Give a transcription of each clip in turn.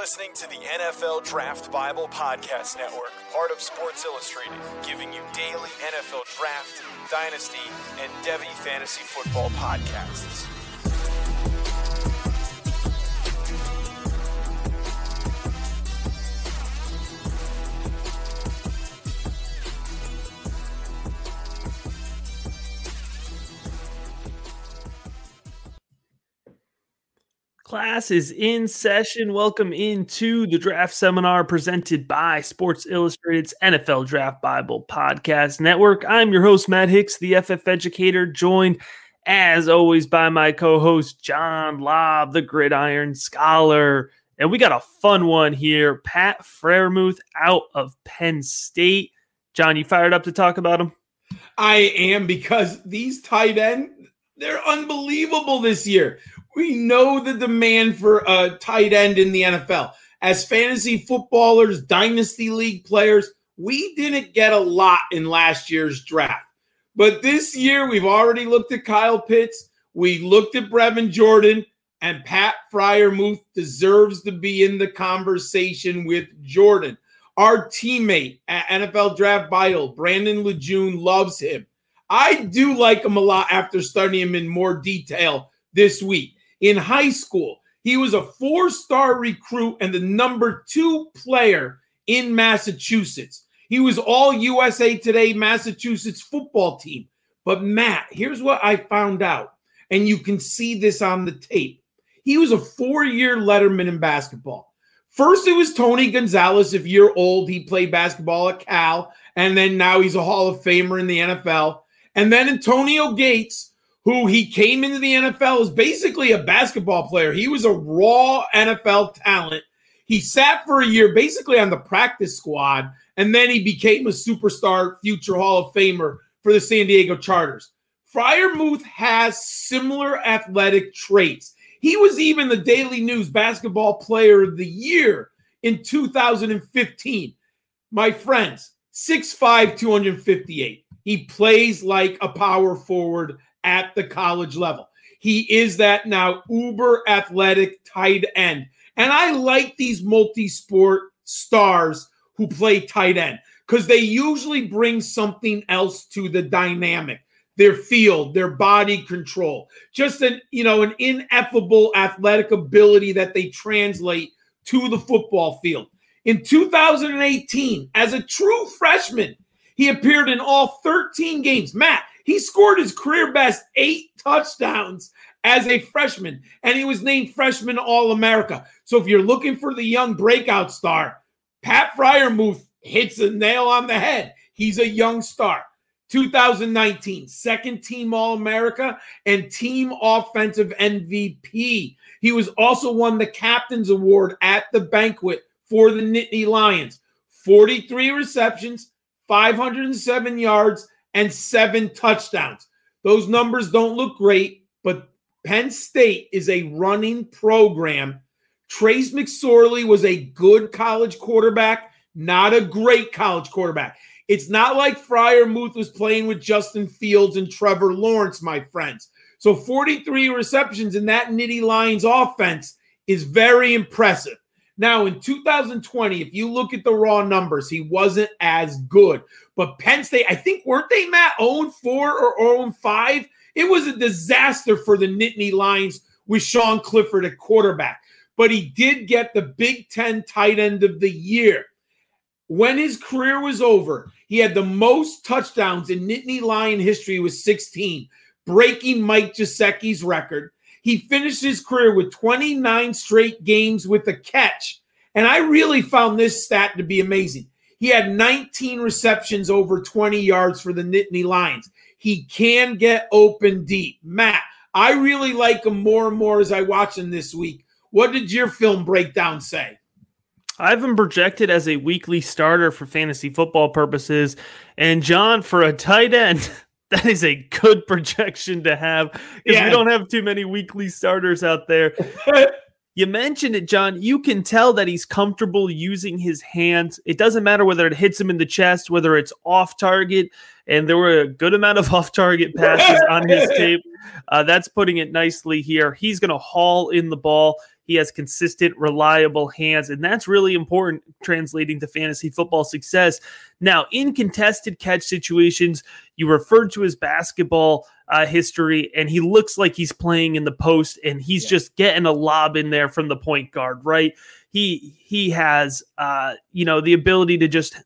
listening to the NFL Draft Bible Podcast Network, part of Sports Illustrated, giving you daily NFL Draft, Dynasty, and Devy Fantasy Football podcasts. Class is in session. Welcome into the draft seminar presented by Sports Illustrated's NFL Draft Bible Podcast Network. I'm your host, Matt Hicks, the FF Educator, joined as always by my co-host, John Lobb, the Gridiron Scholar. And we got a fun one here. Pat Freiermuth out of Penn State. John, you fired up to talk about him? I am, because these tight ends, they're unbelievable this year. We know the demand for a tight end in the NFL. As fantasy footballers, dynasty league players, we didn't get a lot in last year's draft. But this year, we've already looked at Kyle Pitts, we looked at Brevin Jordan, and Pat Freiermuth deserves to be in the conversation with Jordan. Our teammate at NFL Draft Bible, Brandon Lejeune, loves him. I do like him a lot after studying him in more detail this week. In high school, he was a 4-star recruit and the number 2 player in Massachusetts. He was all USA Today Massachusetts football team. But Matt, here's what I found out, and you can see this on the tape. He was a 4-year letterman in basketball. First, it was Tony Gonzalez. If you're old, he played basketball at Cal, and then now he's a Hall of Famer in the NFL. And then Antonio Gates, who he came into the NFL as basically a basketball player. He was a raw NFL talent. He sat for a year basically on the practice squad, and then he became a superstar, future Hall of Famer for the San Diego Chargers. Freiermuth has similar athletic traits. He was even the Daily News Basketball Player of the Year in 2015. My friends, 6'5", 258. He plays like a power forward at the college level. He is that now uber athletic tight end. And I like these multi-sport stars who play tight end because they usually bring something else to the dynamic. Their field, their body control, just an ineffable athletic ability that they translate to the football field. In 2018, as a true freshman, he appeared in all 13 games. Matt, he scored his career best 8 touchdowns as a freshman, and he was named Freshman All-America. So if you're looking for the young breakout star, Pat Freiermuth hits a nail on the head. He's a young star. 2019, second-team All-America and team offensive MVP. He was also won the Captain's Award at the banquet for the Nittany Lions. 43 receptions, 507 yards, and 7 touchdowns. Those numbers don't look great, but Penn State is a running program. Trace McSorley was a good college quarterback, not a great college quarterback. It's not like Freiermuth was playing with Justin Fields and Trevor Lawrence, my friends. So 43 receptions in that Nittany Lions offense is very impressive. Now, in 2020, if you look at the raw numbers, he wasn't as good. But Penn State, I think, weren't they, Matt, 0-4 or 0-5? It was a disaster for the Nittany Lions with Sean Clifford at quarterback. But he did get the Big Ten tight end of the year. When his career was over, he had the most touchdowns in Nittany Lion history with 16, breaking Mike Gesicki's record. He finished his career with 29 straight games with a catch. And I really found this stat to be amazing. He had 19 receptions over 20 yards for the Nittany Lions. He can get open deep. Matt, I really like him more and more as I watch him this week. What did your film breakdown say? I've been projected as a weekly starter for fantasy football purposes. And John, for a tight end, that is a good projection to have because we don't have too many weekly starters out there. You mentioned it, John. You can tell that he's comfortable using his hands. It doesn't matter whether it hits him in the chest, whether it's off target, and there were a good amount of off target passes on his tape. That's putting it nicely here. He's going to haul in the ball. He has consistent, reliable hands, and that's really important translating to fantasy football success. Now, in contested catch situations, you referred to his basketball history, and he looks like he's playing in the post, and he's just getting a lob in there from the point guard, right? He has, the ability to just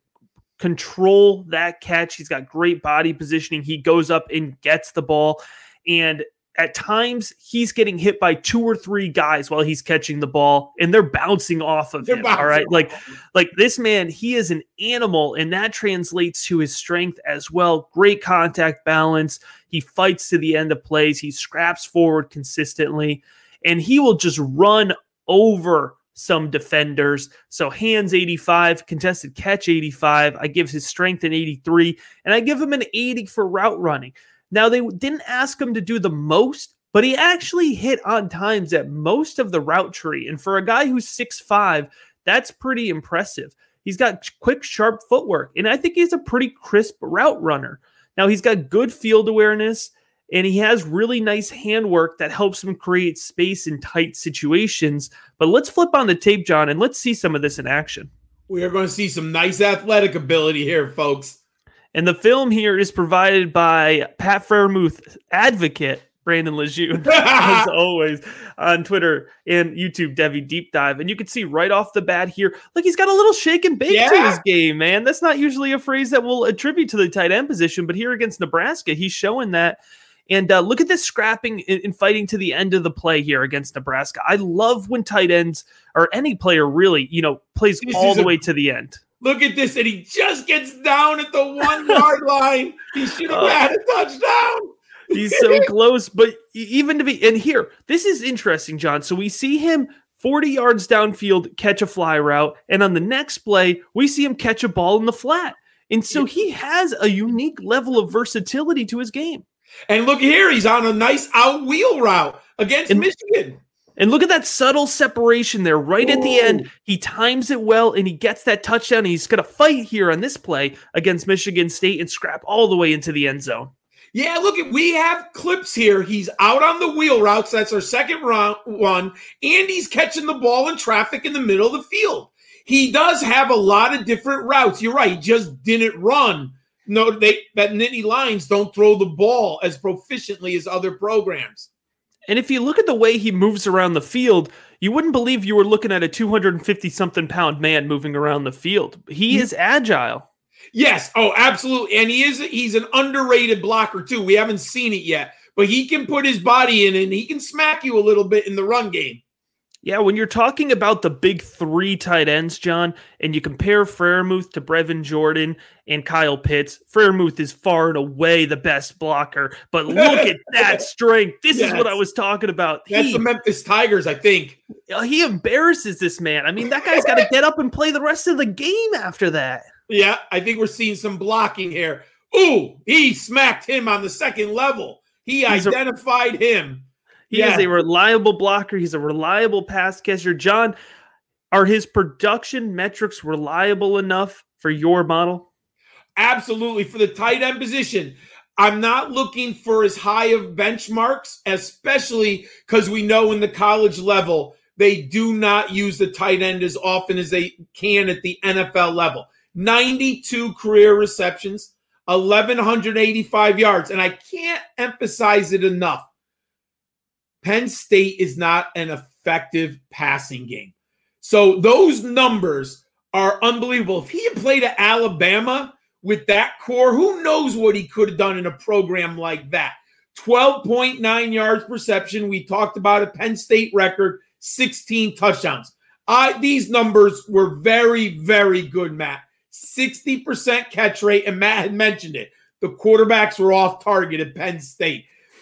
control that catch. He's got great body positioning. He goes up and gets the ball, and at times he's getting hit by 2 or 3 guys while he's catching the ball, and they're bouncing off of him. All right. Like this man, he is an animal, and that translates to his strength as well. Great contact balance. He fights to the end of plays. He scraps forward consistently, and he will just run over some defenders. So hands 85, contested catch 85. I give his strength an 83, and I give him an 80 for route running. Now, they didn't ask him to do the most, but he actually hit on times at most of the route tree. And for a guy who's 6'5", that's pretty impressive. He's got quick, sharp footwork, and I think he's a pretty crisp route runner. Now, he's got good field awareness, and he has really nice handwork that helps him create space in tight situations. But let's flip on the tape, John, and let's see some of this in action. We are going to see some nice athletic ability here, folks. And the film here is provided by Pat Freiermuth advocate, Brandon Lejeune, as always, on Twitter and YouTube, Devy Deep Dive. And you can see right off the bat here, look, he's got a little shake and bake to his game, man. That's not usually a phrase that we'll attribute to the tight end position, but here against Nebraska, he's showing that. And look at this scrapping and fighting to the end of the play here against Nebraska. I love when tight ends, or any player really, plays all the way to the end. Look at this, and he just gets down at the 1-yard line. He should have had a touchdown. He's so close, but even to be in here, this is interesting, John. So we see him 40 yards downfield, catch a fly route, and on the next play, we see him catch a ball in the flat. And so he has a unique level of versatility to his game. And look here, he's on a nice out wheel route against Michigan. And look at that subtle separation there right at the end. He times it well, and he gets that touchdown. He's going to fight here on this play against Michigan State and scrap all the way into the end zone. Yeah, look, we have clips here. He's out on the wheel routes. That's our second one. And he's catching the ball in traffic in the middle of the field. He does have a lot of different routes. You're right. He just didn't run. No, that Nittany Lions don't throw the ball as proficiently as other programs. And if you look at the way he moves around the field, you wouldn't believe you were looking at a 250-something pound man moving around the field. He is agile. Yes. Oh, absolutely. And he's an underrated blocker too. We haven't seen it yet, but he can put his body in and he can smack you a little bit in the run game. Yeah, when you're talking about the big 3 tight ends, John, and you compare Freiermuth to Brevin Jordan and Kyle Pitts, Freiermuth is far and away the best blocker. But look at that strength. This is what I was talking about. That's the Memphis Tigers, I think. He embarrasses this man. I mean, that guy's got to get up and play the rest of the game after that. Yeah, I think we're seeing some blocking here. Ooh, he smacked him on the second level. He identified him. He is a reliable blocker. He's a reliable pass catcher. John, are his production metrics reliable enough for your model? Absolutely. For the tight end position, I'm not looking for as high of benchmarks, especially because we know in the college level, they do not use the tight end as often as they can at the NFL level. 92 career receptions, 1,185 yards. And I can't emphasize it enough. Penn State is not an effective passing game. So those numbers are unbelievable. If he had played at Alabama with that core, who knows what he could have done in a program like that. 12.9 yards per reception. We talked about a Penn State record, 16 touchdowns. These numbers were very, very good, Matt. 60% catch rate, and Matt had mentioned it. The quarterbacks were off target at Penn State.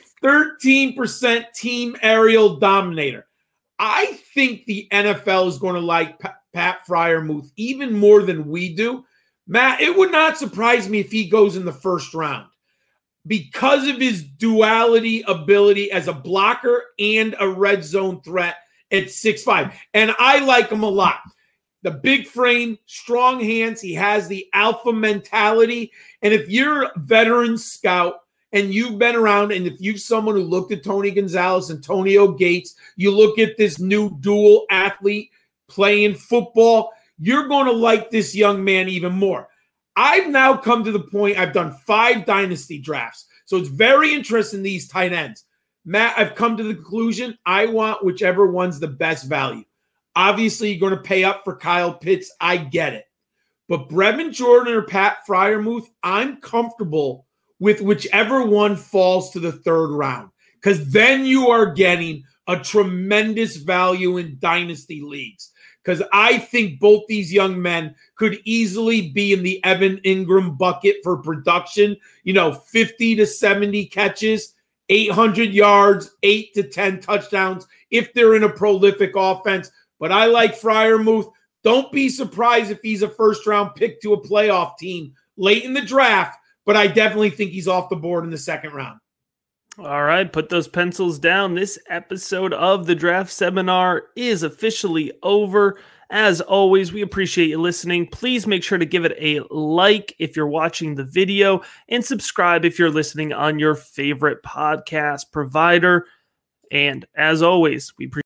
13% team aerial dominator. I think the NFL is going to like Pat Freiermuth even more than we do. Matt, it would not surprise me if he goes in the first round because of his duality ability as a blocker and a red zone threat at 6'5". And I like him a lot. The big frame, strong hands. He has the alpha mentality. And if you're a veteran scout and you've been around, and if you're someone who looked at Tony Gonzalez, Antonio Gates, you look at this new dual athlete playing football, you're going to like this young man even more. I've now come to the point, I've done 5 dynasty drafts, so it's very interesting, these tight ends. Matt, I've come to the conclusion, I want whichever one's the best value. Obviously, you're going to pay up for Kyle Pitts. I get it. But Brevin Jordan or Pat Freiermuth, I'm comfortable with whichever one falls to the 3rd round, because then you are getting a tremendous value in dynasty leagues. Because I think both these young men could easily be in the Evan Ingram bucket for production, 50 to 70 catches, 800 yards, 8 to 10 touchdowns if they're in a prolific offense. But I like Freiermuth. Don't be surprised if he's a first-round pick to a playoff team late in the draft, but I definitely think he's off the board in the 2nd round. All right, put those pencils down. This episode of the Draft Seminar is officially over. As always, we appreciate you listening. Please make sure to give it a like if you're watching the video and subscribe if you're listening on your favorite podcast provider. And as always, we appreciate